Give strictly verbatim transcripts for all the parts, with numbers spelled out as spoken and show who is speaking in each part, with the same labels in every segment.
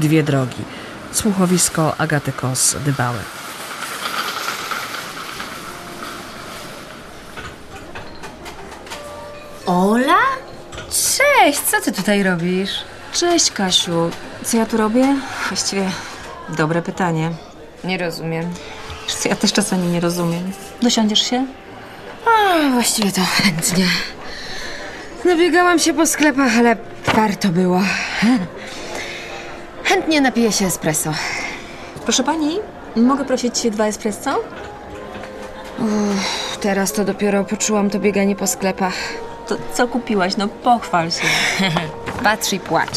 Speaker 1: Dwie drogi. Słuchowisko Agaty Kos-Dybałek.
Speaker 2: Ola? Cześć, co ty tutaj robisz?
Speaker 3: Cześć, Kasiu. Co ja tu robię? Właściwie dobre pytanie.
Speaker 2: Nie rozumiem.
Speaker 3: Wiesz co, ja też czasami nie rozumiem. Dosiądziesz się?
Speaker 2: A, właściwie to chętnie. Nabiegałam się po sklepach, ale warto było. Chętnie napiję się espresso.
Speaker 3: Proszę pani, mogę prosić dwa espresso?
Speaker 2: Uff, teraz to dopiero poczułam to bieganie po sklepach.
Speaker 3: To co kupiłaś? No pochwal się.
Speaker 2: Patrz i płacz.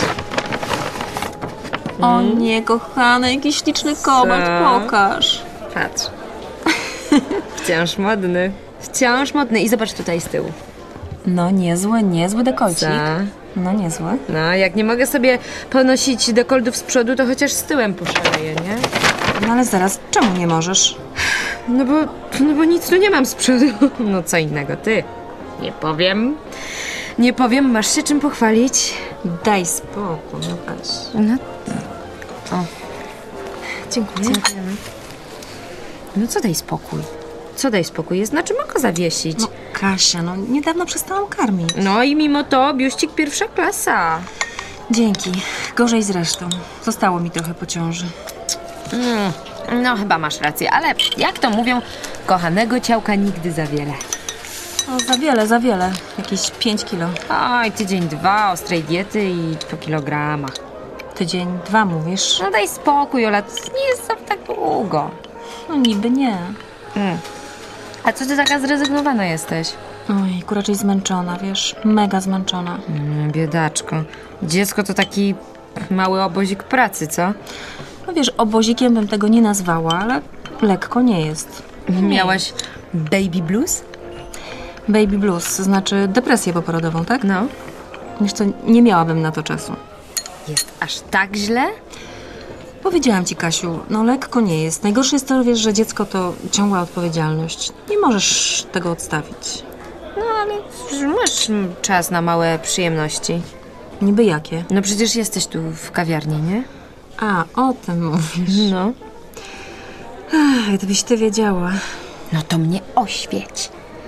Speaker 3: O nie, kochane, jaki śliczny kobalt, pokaż.
Speaker 2: Patrz. Wciąż modny. Wciąż modny. I zobacz tutaj z tyłu.
Speaker 3: No niezły, niezły dekolcik.
Speaker 2: Co?
Speaker 3: No niezły.
Speaker 2: No, jak nie mogę sobie ponosić dekoltów z przodu, to chociaż z tyłem poszaleję, nie?
Speaker 3: No ale zaraz, czemu nie możesz?
Speaker 2: No bo, no bo nic tu nie mam z przodu. No co innego, ty. Nie powiem. Nie powiem, masz się czym pochwalić?
Speaker 3: Daj spokój, no patrz.
Speaker 2: No. O. Dziękuję. Dziękujemy. No co daj spokój? Co daj spokój? Jest na czym oko zawiesić.
Speaker 3: No Kasia, no niedawno przestałam karmić.
Speaker 2: No i mimo to biuścik pierwsza klasa.
Speaker 3: Dzięki. Gorzej zresztą. Zostało mi trochę po ciąży.
Speaker 2: Mm, no chyba masz rację, ale jak to mówią, kochanego ciałka nigdy za wiele.
Speaker 3: O, za wiele, za wiele. Jakieś pięć kilo.
Speaker 2: Oj, tydzień, dwa ostrej diety i po kilogramach.
Speaker 3: Tydzień, dwa mówisz?
Speaker 2: No daj spokój, Ola, to nie jest za tak długo.
Speaker 3: No niby nie.
Speaker 2: Mm. A co ty taka zrezygnowana jesteś?
Speaker 3: Oj, raczej zmęczona, wiesz? Mega zmęczona.
Speaker 2: Mm, biedaczko. Dziecko to taki mały obozik pracy, co?
Speaker 3: No wiesz, obozikiem bym tego nie nazwała, ale lekko nie jest.
Speaker 2: Miałaś baby blues?
Speaker 3: Baby blues, znaczy depresję poporodową, tak?
Speaker 2: No.
Speaker 3: Wiesz co, nie miałabym na to czasu.
Speaker 2: Jest aż tak źle?
Speaker 3: Powiedziałam ci, Kasiu, no lekko nie jest. Najgorsze jest to, wiesz, że dziecko to ciągła odpowiedzialność. Nie możesz tego odstawić.
Speaker 2: No ale masz czas na małe przyjemności.
Speaker 3: Niby jakie?
Speaker 2: No przecież jesteś tu w kawiarni, nie?
Speaker 3: A, o tym mówisz.
Speaker 2: No.
Speaker 3: Ach, gdybyś ty wiedziała.
Speaker 2: No to mnie oświeć.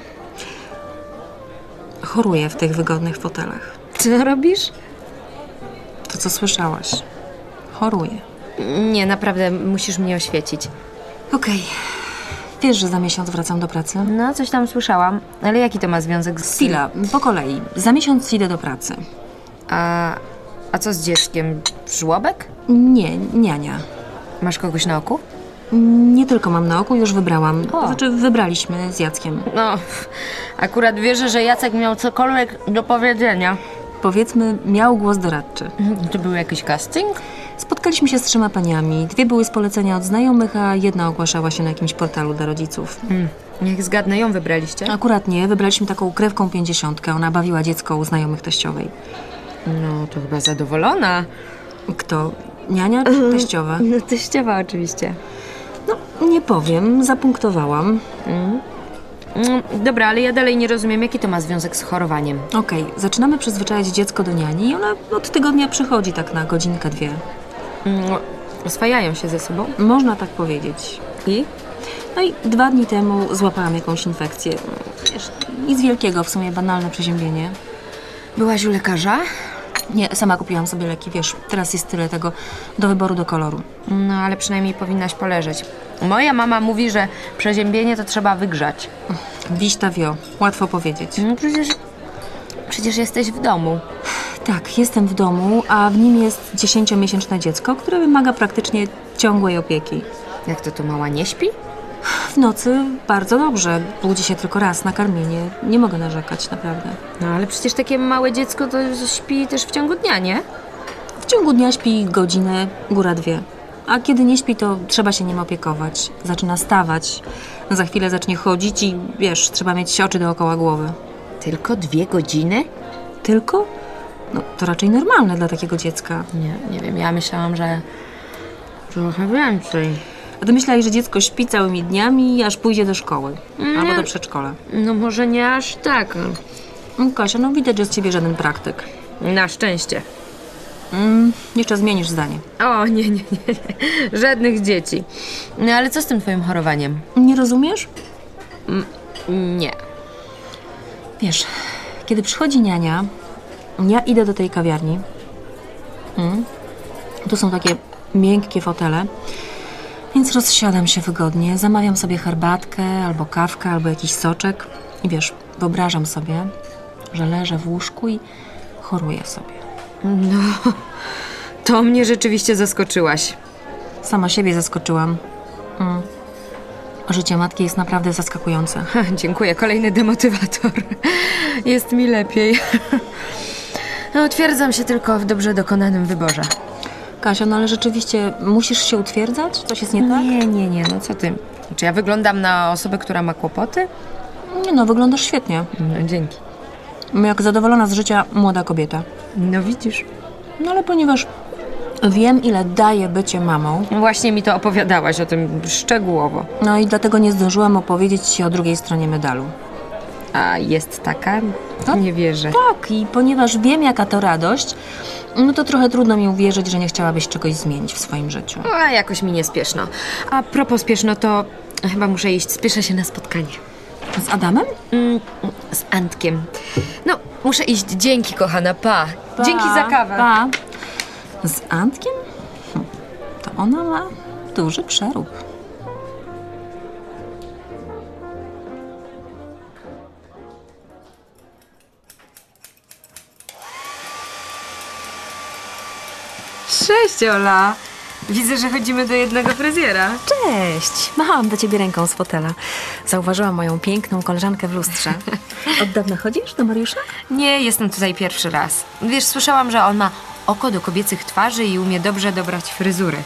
Speaker 3: Choruję w tych wygodnych fotelach.
Speaker 2: Co robisz?
Speaker 3: To, co słyszałaś. Choruję.
Speaker 2: Nie, naprawdę musisz mnie oświecić.
Speaker 3: Okej. Wiesz, że za miesiąc wracam do pracy?
Speaker 2: No, coś tam słyszałam. Ale jaki to ma związek z...
Speaker 3: Chwila, po kolei. Za miesiąc idę do pracy.
Speaker 2: A, a co z dzieckiem? Żłobek?
Speaker 3: Nie, niania.
Speaker 2: Masz kogoś na oku?
Speaker 3: Nie tylko mam na oku, już wybrałam.
Speaker 2: O.
Speaker 3: Znaczy, wybraliśmy z Jackiem.
Speaker 2: No, akurat wierzę, że Jacek miał cokolwiek do powiedzenia.
Speaker 3: Powiedzmy, miał głos doradczy.
Speaker 2: To był jakiś casting?
Speaker 3: Spotkaliśmy się z trzema paniami. Dwie były z polecenia od znajomych, a jedna ogłaszała się na jakimś portalu dla rodziców.
Speaker 2: Hmm. Jak zgadnę, ją wybraliście?
Speaker 3: Akurat nie, wybraliśmy taką krewką pięćdziesiątkę. Ona bawiła dziecko u znajomych teściowej.
Speaker 2: No, to chyba zadowolona.
Speaker 3: Kto? Niania czy teściowa?
Speaker 2: No, teściowa oczywiście.
Speaker 3: No, nie powiem, zapunktowałam.
Speaker 2: Mm. Mm, dobra, ale ja dalej nie rozumiem, jaki to ma związek z chorowaniem.
Speaker 3: Okej, zaczynamy przyzwyczajać dziecko do niani i ona od tygodnia przychodzi tak na godzinkę, dwie.
Speaker 2: Mm, oswajają się ze sobą?
Speaker 3: Można tak powiedzieć.
Speaker 2: I?
Speaker 3: No i dwa dni temu złapałam jakąś infekcję. Wiesz, nic wielkiego, w sumie banalne przeziębienie.
Speaker 2: Byłaś u lekarza?
Speaker 3: Nie, sama kupiłam sobie leki, wiesz, teraz jest tyle tego do wyboru, do koloru.
Speaker 2: No, ale przynajmniej powinnaś poleżeć. Moja mama mówi, że przeziębienie to trzeba wygrzać.
Speaker 3: Dziś ta wio, łatwo powiedzieć.
Speaker 2: No przecież... Przecież jesteś w domu.
Speaker 3: Tak, jestem w domu, a w nim jest dziesięciomiesięczne dziecko, które wymaga praktycznie ciągłej opieki.
Speaker 2: Jak to, to mała nie śpi?
Speaker 3: W nocy bardzo dobrze, budzi się tylko raz na karmienie. Nie mogę narzekać, naprawdę.
Speaker 2: No, ale przecież takie małe dziecko to śpi też w ciągu dnia, nie?
Speaker 3: W ciągu dnia śpi godzinę, góra dwie. A kiedy nie śpi, to trzeba się nim opiekować. Zaczyna stawać. Za chwilę zacznie chodzić i wiesz, trzeba mieć oczy dookoła głowy.
Speaker 2: Tylko dwie godziny?
Speaker 3: Tylko? No, to raczej normalne dla takiego dziecka.
Speaker 2: Nie, nie wiem, ja myślałam, że trochę więcej.
Speaker 3: A ty myślałeś, że dziecko śpi całymi dniami, aż pójdzie do szkoły.
Speaker 2: Nie.
Speaker 3: Albo do przedszkola.
Speaker 2: No może nie aż tak.
Speaker 3: No, Kasia, no widać, że z ciebie żaden praktyk.
Speaker 2: Na szczęście.
Speaker 3: Mm, jeszcze zmienisz zdanie.
Speaker 2: O, nie, nie, nie, nie. Żadnych dzieci. No ale co z tym twoim chorowaniem?
Speaker 3: Nie rozumiesz?
Speaker 2: Nie.
Speaker 3: Wiesz, kiedy przychodzi niania, ja idę do tej kawiarni. Mm. Tu są takie miękkie fotele, więc rozsiadam się wygodnie, zamawiam sobie herbatkę, albo kawkę, albo jakiś soczek i wiesz, wyobrażam sobie, że leżę w łóżku i choruję sobie.
Speaker 2: No, to mnie rzeczywiście zaskoczyłaś.
Speaker 3: Sama siebie zaskoczyłam. Mm. Życie matki jest naprawdę zaskakujące.
Speaker 2: Ha, dziękuję, kolejny demotywator. Jest mi lepiej. No, utwierdzam się tylko w dobrze dokonanym wyborze.
Speaker 3: Kasia, no ale rzeczywiście musisz się utwierdzać? Coś jest nie tak?
Speaker 2: Nie, nie, nie, no co ty? Czy ja wyglądam na osobę, która ma kłopoty?
Speaker 3: Nie no, wyglądasz świetnie.
Speaker 2: No, dzięki.
Speaker 3: Jak zadowolona z życia młoda kobieta.
Speaker 2: No widzisz.
Speaker 3: No ale ponieważ wiem, ile daje bycie mamą,
Speaker 2: Właśnie mi to opowiadałaś o tym szczegółowo.
Speaker 3: no i dlatego nie zdążyłam opowiedzieć ci o drugiej stronie medalu.
Speaker 2: A jest taka? Nie wierzę.
Speaker 3: Tak, i ponieważ wiem, jaka to radość, no to trochę trudno mi uwierzyć, że nie chciałabyś czegoś zmienić w swoim życiu.
Speaker 2: A jakoś mi nie spieszno. A propos spieszno, to chyba muszę iść. Spieszę się na spotkanie.
Speaker 3: Z Adamem?
Speaker 2: Mm, z Antkiem. No, muszę iść. Dzięki, kochana. Pa. Dzięki za kawę.
Speaker 3: Pa. Z Antkiem? Hm, To ona ma duży przerób.
Speaker 2: Cześć, Ola. Widzę, że chodzimy do jednego fryzjera.
Speaker 3: Cześć! Machałam do ciebie ręką z fotela. Zauważyłam moją piękną koleżankę w lustrze. Od dawna chodzisz do Mariusza?
Speaker 2: Nie, jestem tutaj pierwszy raz. Wiesz, słyszałam, że on ma oko do kobiecych twarzy i umie dobrze dobrać fryzury.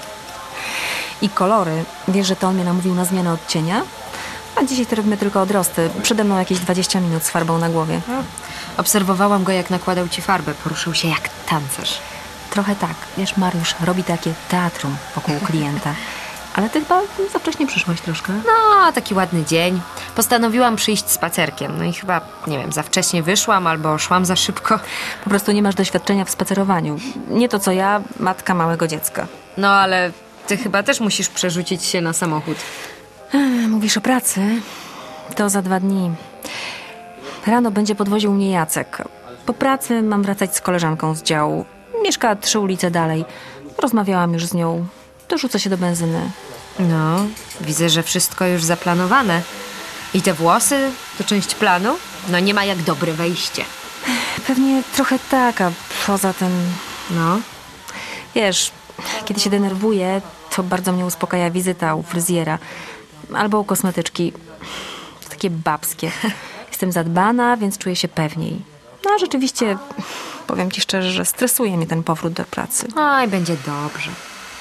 Speaker 3: I kolory. Wiesz, że to on mnie namówił na zmianę odcienia? A dzisiaj to robimy tylko odrosty. Przede mną jakieś dwadzieścia minut z farbą na głowie.
Speaker 2: Obserwowałam go, jak nakładał ci farbę. Poruszył się jak tancerz.
Speaker 3: Trochę tak. Wiesz, Mariusz robi takie teatrum wokół klienta. Ale ty chyba za wcześnie przyszłaś troszkę.
Speaker 2: No, taki ładny dzień. Postanowiłam przyjść spacerkiem. No i chyba, nie wiem, za wcześnie wyszłam albo szłam za szybko.
Speaker 3: Po prostu nie masz doświadczenia w spacerowaniu. Nie to co ja, matka małego dziecka.
Speaker 2: No, ale ty chyba też musisz przerzucić się na samochód.
Speaker 3: Mówisz o pracy? To za dwa dni. Rano będzie podwoził mnie Jacek. Po pracy mam wracać z koleżanką z działu. Mieszka trzy ulice dalej. Rozmawiałam już z nią. Dorzucę się do benzyny.
Speaker 2: No, widzę, że wszystko już zaplanowane. I te włosy to część planu? No nie ma jak dobre wejście.
Speaker 3: Pewnie trochę tak, a poza tym...
Speaker 2: No,
Speaker 3: Wiesz, kiedy się denerwuję, to bardzo mnie uspokaja wizyta u fryzjera. Albo u kosmetyczki. To takie babskie. Jestem zadbana, więc czuję się pewniej. No a rzeczywiście, powiem ci szczerze, że stresuje mnie ten powrót do pracy.
Speaker 2: oj, będzie dobrze.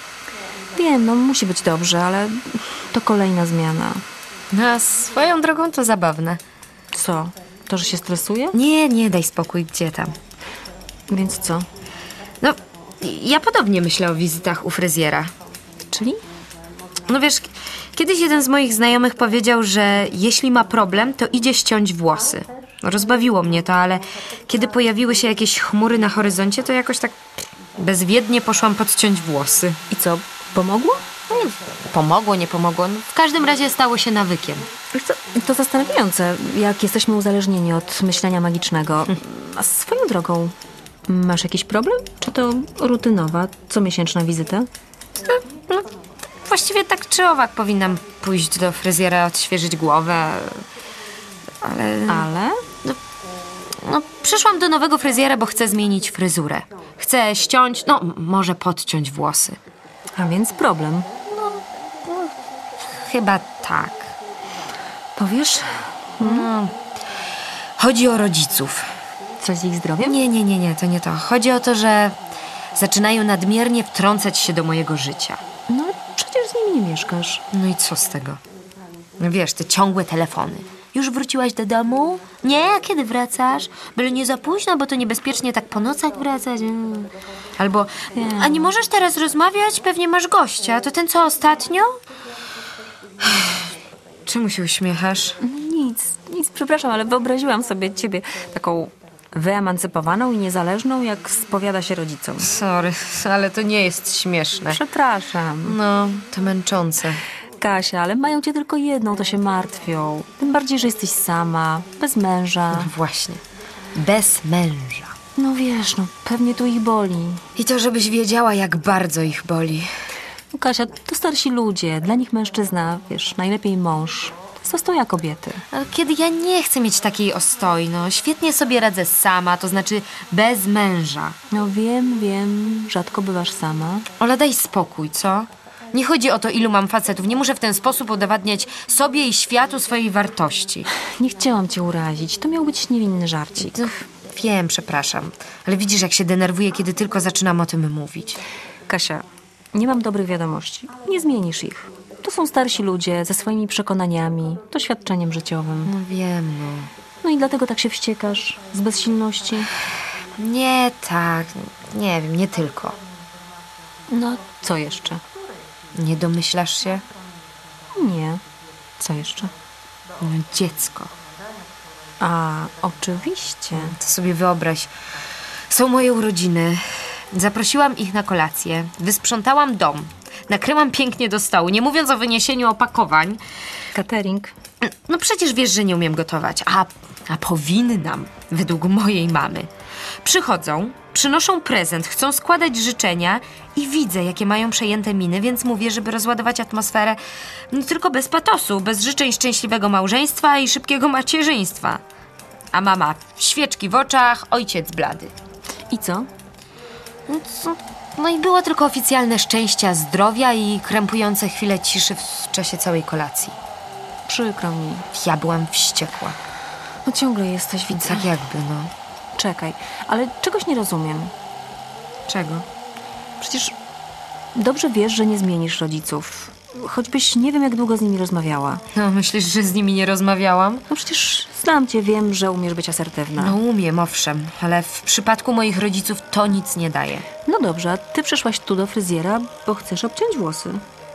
Speaker 3: Wiem, no musi być dobrze, ale to kolejna zmiana.
Speaker 2: No, a swoją drogą to zabawne.
Speaker 3: Co? To, że się stresuje?
Speaker 2: Nie, nie, daj spokój, gdzie tam.
Speaker 3: Więc co?
Speaker 2: No, ja podobnie myślę o wizytach u fryzjera.
Speaker 3: Czyli?
Speaker 2: No wiesz, kiedyś jeden z moich znajomych powiedział, że jeśli ma problem, to idzie ściąć włosy. No, rozbawiło mnie to, ale kiedy pojawiły się jakieś chmury na horyzoncie, to jakoś tak bezwiednie poszłam podciąć włosy.
Speaker 3: I co, pomogło?
Speaker 2: No, nie, pomogło, nie pomogło. No, w każdym razie stało się nawykiem.
Speaker 3: Wiesz co, to zastanawiające, jak jesteśmy uzależnieni od myślenia magicznego. A swoją drogą, masz jakiś problem? Czy to rutynowa, comiesięczna wizyta?
Speaker 2: No, właściwie tak czy owak powinnam pójść do fryzjera, odświeżyć głowę, ale...
Speaker 3: Ale?
Speaker 2: No, przyszłam do nowego fryzjera, bo chcę zmienić fryzurę. Chcę ściąć, no m- może podciąć włosy.
Speaker 3: A więc problem.
Speaker 2: Chyba tak.
Speaker 3: Powiesz?
Speaker 2: No. Chodzi o rodziców.
Speaker 3: Coś z ich zdrowiem?
Speaker 2: Nie, nie, nie, nie, to nie to. Chodzi o to, że zaczynają nadmiernie wtrącać się do mojego życia.
Speaker 3: No, przecież z nimi nie mieszkasz.
Speaker 2: No i co z tego? No wiesz, te ciągłe telefony. Już wróciłaś do domu? Nie, a kiedy wracasz? Byle nie za późno, bo to niebezpiecznie tak po nocach wracać. Mm. Albo, a nie możesz teraz rozmawiać? Pewnie masz gościa. To ten, co ostatnio? Czemu się uśmiechasz?
Speaker 3: Nic, nic, przepraszam, ale wyobraziłam sobie ciebie taką wyemancypowaną i niezależną, jak spowiada się rodzicom.
Speaker 2: Sorry, ale to nie jest śmieszne.
Speaker 3: Przepraszam.
Speaker 2: No, to męczące.
Speaker 3: Kasia, ale mają cię tylko jedną, to się martwią. Tym bardziej, że jesteś sama, bez męża.
Speaker 2: No właśnie. Bez męża.
Speaker 3: No wiesz, no pewnie tu ich boli.
Speaker 2: I to, żebyś wiedziała, jak bardzo ich boli.
Speaker 3: No, Kasia, to starsi ludzie. Dla nich mężczyzna, wiesz, najlepiej mąż. Zastoja kobiety.
Speaker 2: Ale kiedy ja nie chcę mieć takiej ostoi, no świetnie sobie radzę sama, to znaczy bez męża.
Speaker 3: No wiem, wiem, rzadko bywasz sama.
Speaker 2: Ola, daj spokój, co? Nie chodzi o to, ilu mam facetów. Nie muszę w ten sposób udowadniać sobie i światu swojej wartości.
Speaker 3: Nie chciałam cię urazić. To miał być niewinny żarcik.
Speaker 2: To, wiem, przepraszam. Ale widzisz, jak się denerwuję, kiedy tylko zaczynam o tym mówić.
Speaker 3: Kasia, nie mam dobrych wiadomości. Nie zmienisz ich. To są starsi ludzie ze swoimi przekonaniami, doświadczeniem życiowym.
Speaker 2: No wiem, no.
Speaker 3: No i dlatego tak się wściekasz? Z bezsilności?
Speaker 2: Nie tak, nie wiem, nie tylko.
Speaker 3: No, co jeszcze?
Speaker 2: Nie domyślasz się?
Speaker 3: Nie. Co jeszcze?
Speaker 2: No, dziecko.
Speaker 3: A, oczywiście.
Speaker 2: To sobie wyobraź. Są moje urodziny. Zaprosiłam ich na kolację. Wysprzątałam dom. Nakryłam pięknie do stołu, nie mówiąc o wyniesieniu opakowań.
Speaker 3: Catering.
Speaker 2: No przecież wiesz, że nie umiem gotować. A, a powinnam, według mojej mamy. Przychodzą, przynoszą prezent, chcą składać życzenia i widzę, jakie mają przejęte miny, więc mówię, żeby rozładować atmosferę, no tylko bez patosu, bez życzeń szczęśliwego małżeństwa i szybkiego macierzyństwa. A mama, świeczki w oczach, ojciec blady.
Speaker 3: I co?
Speaker 2: No, co? No i było tylko oficjalne szczęścia, zdrowia i krępujące chwile ciszy w czasie całej kolacji.
Speaker 3: Przykro mi.
Speaker 2: Ja byłam wściekła.
Speaker 3: No ciągle jesteś, widzę.
Speaker 2: Tak jakby, no.
Speaker 3: Czekaj, ale czegoś nie rozumiem.
Speaker 2: Czego?
Speaker 3: Przecież dobrze wiesz, że nie zmienisz rodziców. Choćbyś nie wiem, jak długo z nimi rozmawiała.
Speaker 2: No, myślisz, że z nimi nie rozmawiałam?
Speaker 3: No przecież znam cię, wiem, że umiesz być asertywna.
Speaker 2: No umiem, owszem, ale w przypadku moich rodziców to nic nie daje.
Speaker 3: No dobrze, a ty przyszłaś tu do fryzjera, bo chcesz obciąć włosy.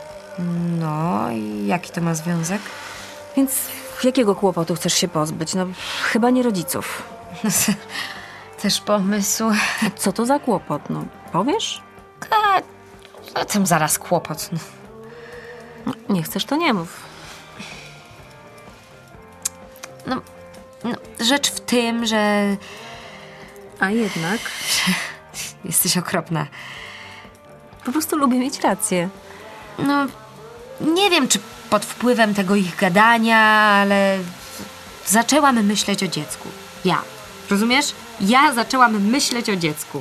Speaker 2: No i jaki to ma związek?
Speaker 3: Więc jakiego kłopotu chcesz się pozbyć? No chyba nie rodziców.
Speaker 2: Też pomysł.
Speaker 3: Co to za kłopot? No powiesz?
Speaker 2: A, a tam zaraz kłopot. No.
Speaker 3: No, nie chcesz, to nie mów.
Speaker 2: No, no, rzecz w tym, że
Speaker 3: A jednak
Speaker 2: jesteś okropna.
Speaker 3: po prostu lubię mieć rację.
Speaker 2: No, nie wiem, czy pod wpływem tego ich gadania, ale zaczęłam myśleć o dziecku. Ja. Rozumiesz? Ja zaczęłam myśleć o dziecku.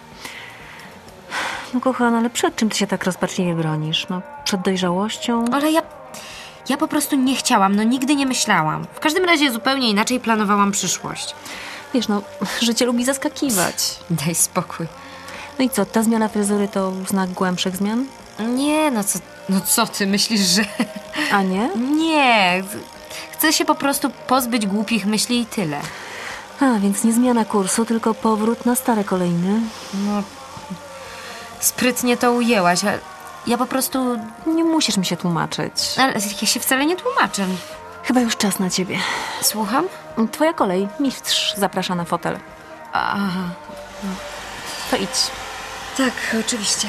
Speaker 3: No kochana, ale przed czym ty się tak rozpaczliwie bronisz? No przed dojrzałością?
Speaker 2: Ale ja... Ja po prostu nie chciałam, no nigdy nie myślałam. W każdym razie zupełnie inaczej planowałam przyszłość.
Speaker 3: Wiesz, no życie lubi zaskakiwać.
Speaker 2: Daj spokój.
Speaker 3: No i co, ta zmiana fryzury to znak głębszych zmian?
Speaker 2: Nie, no co, no co ty myślisz, że...
Speaker 3: A nie?
Speaker 2: Nie. Chcę się po prostu pozbyć głupich myśli i tyle.
Speaker 3: A, więc nie zmiana kursu, tylko powrót na stare kolejny.
Speaker 2: No... Sprytnie to ujęłaś, ale ja po prostu...
Speaker 3: Nie musisz mi się tłumaczyć.
Speaker 2: Ale ja się wcale nie tłumaczę.
Speaker 3: Chyba już czas na ciebie.
Speaker 2: Słucham?
Speaker 3: Twoja kolej. Mistrz zaprasza na fotel.
Speaker 2: Aha.
Speaker 3: To idź.
Speaker 2: Tak, oczywiście.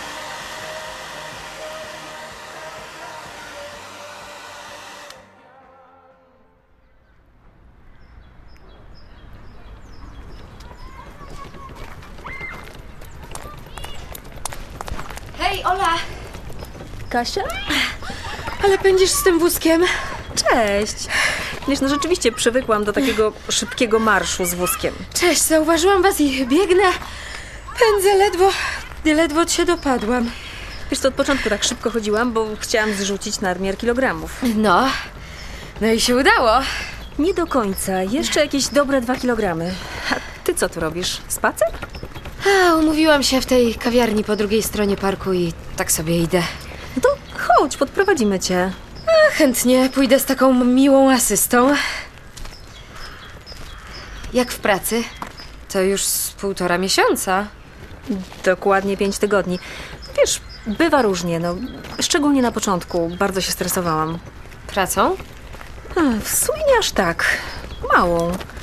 Speaker 2: Hej, Ola!
Speaker 3: Kasia?
Speaker 2: Ale pędzisz z tym wózkiem?
Speaker 3: Cześć. Wiesz, no rzeczywiście przywykłam do takiego szybkiego marszu z wózkiem.
Speaker 2: Cześć, zauważyłam was i biegnę. Pędzę ledwo, ledwo cię dopadłam.
Speaker 3: Wiesz co, od początku tak szybko chodziłam, bo chciałam zrzucić nadmiar kilogramów.
Speaker 2: No, no i się udało.
Speaker 3: Nie do końca. Jeszcze jakieś dobre dwa kilogramy. A ty co tu robisz? Spacer?
Speaker 2: A, umówiłam się w tej kawiarni po drugiej stronie parku i tak sobie idę.
Speaker 3: No to chodź, podprowadzimy cię.
Speaker 2: A, chętnie pójdę z taką miłą asystą. Jak w pracy? To już z półtora miesiąca.
Speaker 3: Dokładnie pięć tygodni. Wiesz, bywa różnie, no. Szczególnie na początku. Bardzo się stresowałam.
Speaker 2: Pracą?
Speaker 3: A, w sumie nie aż tak. Małą.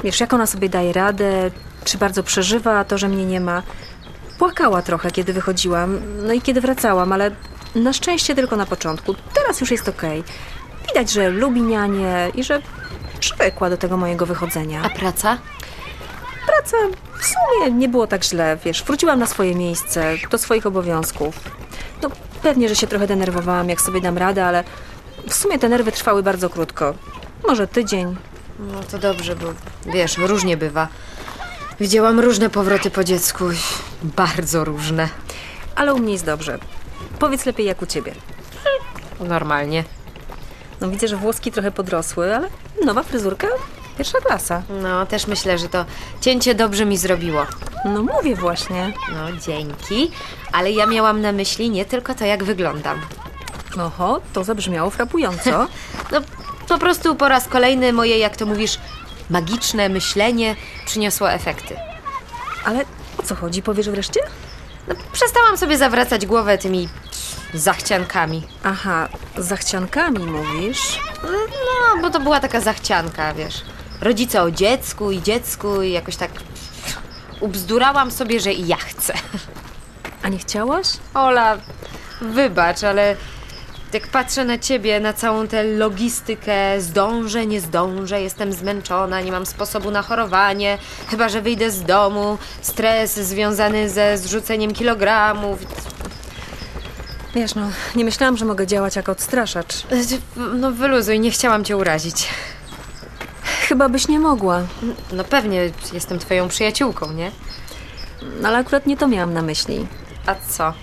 Speaker 3: Wiesz, jak ona sobie daje radę, czy bardzo przeżywa to, że mnie nie ma. Płakała trochę, kiedy wychodziłam, no i kiedy wracałam, ale na szczęście tylko na początku. Teraz już jest okej. Widać, że lubi nianię i że przywykła do tego mojego wychodzenia.
Speaker 2: A praca?
Speaker 3: Praca w sumie nie było tak źle, wiesz, wróciłam na swoje miejsce, do swoich obowiązków. No pewnie, że się trochę denerwowałam, jak sobie dam radę, ale w sumie te nerwy trwały bardzo krótko. Może tydzień.
Speaker 2: No to dobrze, bo wiesz, różnie bywa. Widziałam różne powroty po dziecku. Bardzo różne.
Speaker 3: Ale u mnie jest dobrze. Powiedz lepiej, jak u ciebie.
Speaker 2: Normalnie.
Speaker 3: No widzę, że włoski trochę podrosły, ale nowa fryzurka, pierwsza klasa.
Speaker 2: No, też myślę, że to cięcie dobrze mi zrobiło.
Speaker 3: No mówię właśnie.
Speaker 2: No, dzięki. Ale ja miałam na myśli nie tylko to, jak wyglądam.
Speaker 3: Oho, to zabrzmiało frapująco.
Speaker 2: No, po prostu po raz kolejny moje, jak to mówisz, magiczne myślenie przyniosło efekty.
Speaker 3: Ale o co chodzi, powiesz wreszcie?
Speaker 2: No, przestałam sobie zawracać głowę tymi zachciankami.
Speaker 3: Aha, z zachciankami mówisz?
Speaker 2: No, bo to była taka zachcianka, wiesz. Rodzice o dziecku i dziecku i jakoś tak ubzdurałam sobie, że i ja chcę.
Speaker 3: A nie chciałaś?
Speaker 2: Ola, wybacz, ale jak patrzę na ciebie, na całą tę logistykę, zdążę, nie zdążę, jestem zmęczona, nie mam sposobu na chorowanie, chyba że wyjdę z domu, stres związany ze zrzuceniem kilogramów.
Speaker 3: Wiesz, no, nie myślałam, że mogę działać jako odstraszacz.
Speaker 2: No wyluzuj, nie chciałam cię urazić.
Speaker 3: Chyba byś nie mogła.
Speaker 2: No pewnie, jestem twoją przyjaciółką, nie?
Speaker 3: Ale akurat nie to miałam na myśli.
Speaker 2: A co?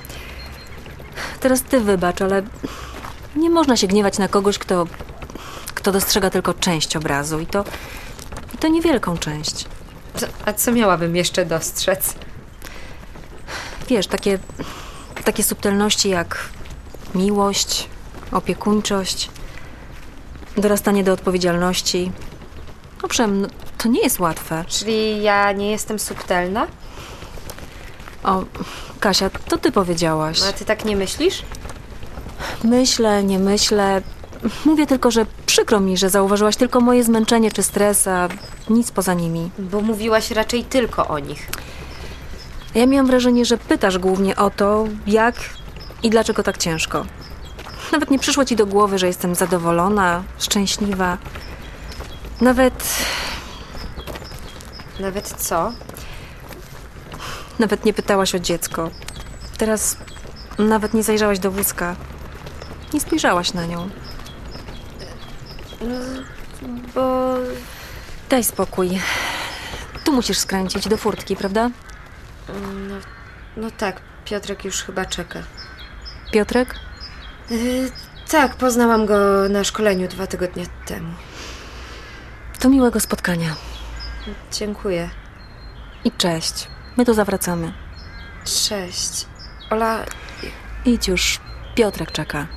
Speaker 3: Teraz ty wybacz, ale nie można się gniewać na kogoś, kto, kto dostrzega tylko część obrazu i to, i to niewielką część.
Speaker 2: A co miałabym jeszcze dostrzec?
Speaker 3: Wiesz, takie, takie subtelności jak miłość, opiekuńczość, dorastanie do odpowiedzialności. Owszem, no, to nie jest łatwe.
Speaker 2: Czyli ja nie jestem subtelna?
Speaker 3: O, Kasia, to ty powiedziałaś.
Speaker 2: A ty tak nie myślisz?
Speaker 3: Myślę, nie myślę. Mówię tylko, że przykro mi, że zauważyłaś tylko moje zmęczenie czy stres, a nic poza nimi.
Speaker 2: Bo mówiłaś raczej tylko o nich.
Speaker 3: Ja miałam wrażenie, że pytasz głównie o to, jak i dlaczego tak ciężko. Nawet nie przyszło ci do głowy, że jestem zadowolona, szczęśliwa. Nawet...
Speaker 2: Nawet co?
Speaker 3: Nawet nie pytałaś o dziecko. Teraz nawet nie zajrzałaś do wózka. Nie spojrzałaś na nią.
Speaker 2: Bo...
Speaker 3: Daj spokój. Tu musisz skręcić do furtki, prawda?
Speaker 2: No, no tak, Piotrek już chyba czeka.
Speaker 3: Piotrek?
Speaker 2: Yy, tak, poznałam go na szkoleniu dwa tygodnie temu.
Speaker 3: To miłego spotkania.
Speaker 2: Dziękuję.
Speaker 3: I cześć. My tu zawracamy.
Speaker 2: Cześć. Ola...
Speaker 3: Idź już. Piotrek czeka.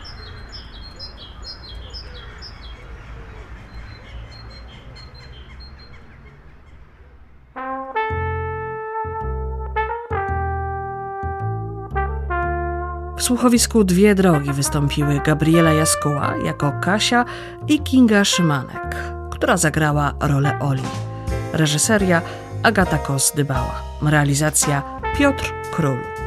Speaker 1: W słuchowisku Dwie drogi wystąpiły Gabriela Jaskóła jako Kasia i Kinga Szymanek, która zagrała rolę Oli. Reżyseria Agata Kos-Dybała. Realizacja Piotr Król.